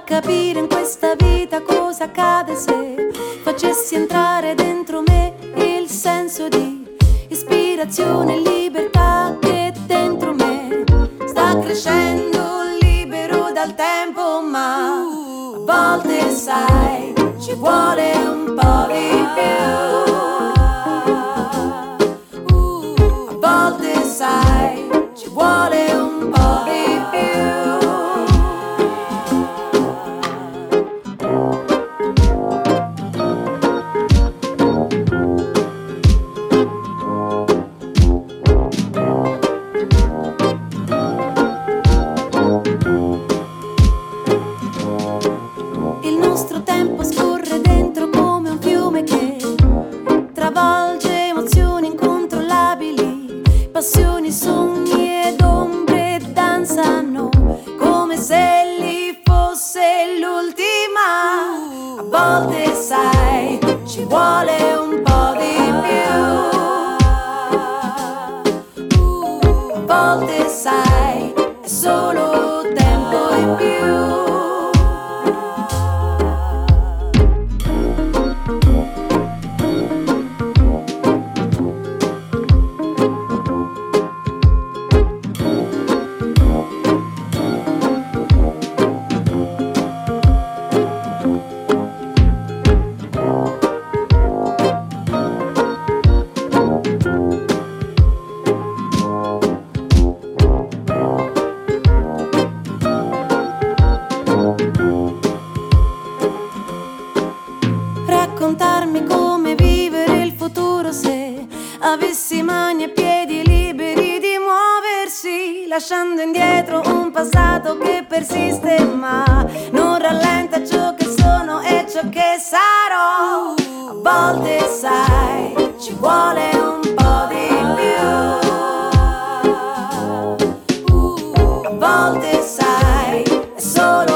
capire in questa vita cosa accade se facessi entrare dentro me il senso di ispirazione e libertà che dentro me sta crescendo libero dal tempo, ma a volte sai ci vuole un po' di più. A volte sai ci vuole un po' di più. Il nostro tempo scorre dentro come un fiume che travolge emozioni incontrollabili, passioni, sogni ed ombre danzano come se lì fosse l'ultima. A volte sai ci vuole un po' di più. A volte sai è solo tempo in più. Raccontarmi come vivere il futuro se avessi mani e piedi liberi di muoversi, lasciando indietro un passato che persiste ma non rallenta ciò che sono e ciò che sarò. A volte sai ci vuole un po' di più. A volte sai è solo